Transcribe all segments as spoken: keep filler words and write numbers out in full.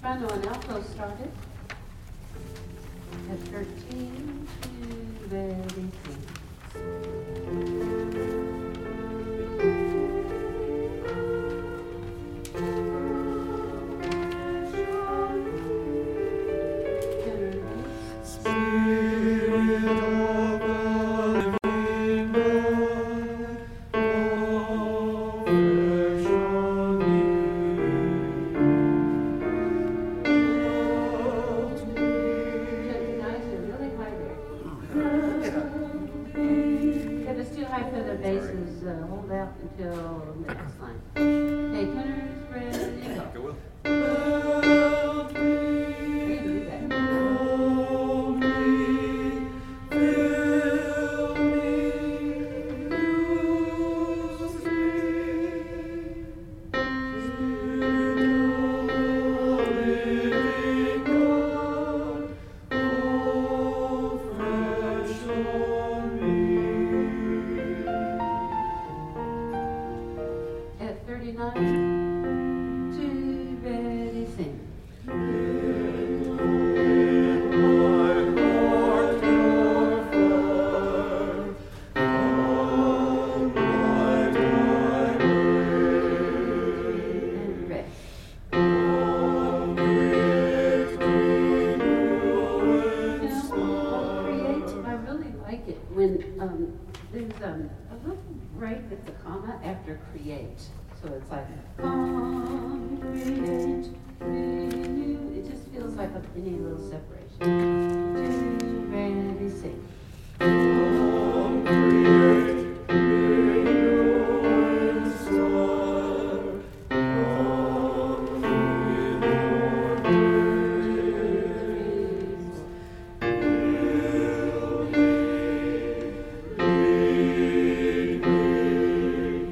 soprano and alto started. At thirteen, to ready, until the next line. Okay, tenors, ready, go. Go, Will. You do that. After create, so it's like come, create, renew. It just feels like a any little separation. Two, ready, sing. Come, create, renew, restore. Come with your grace. Fill me, lead me.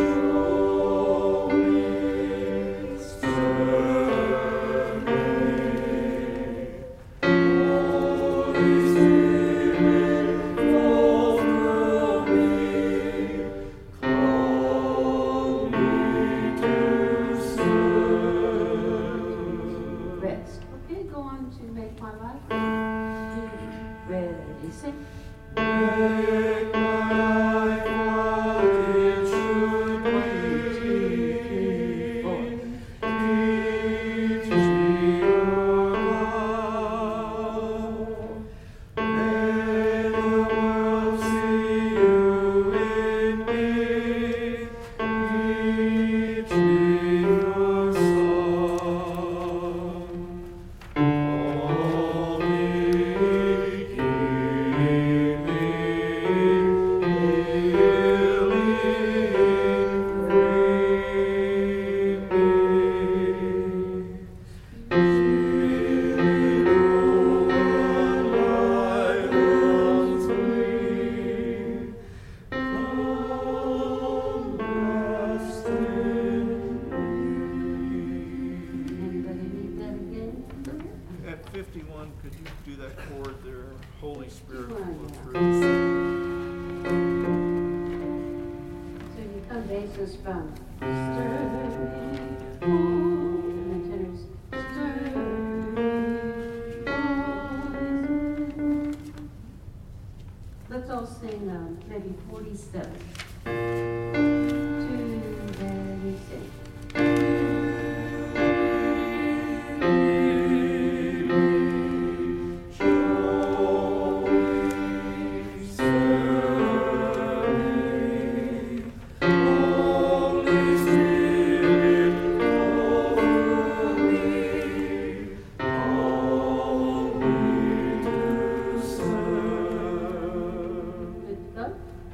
fifty-one, could you do that chord there? Holy Spirit. So you come basis from stir me.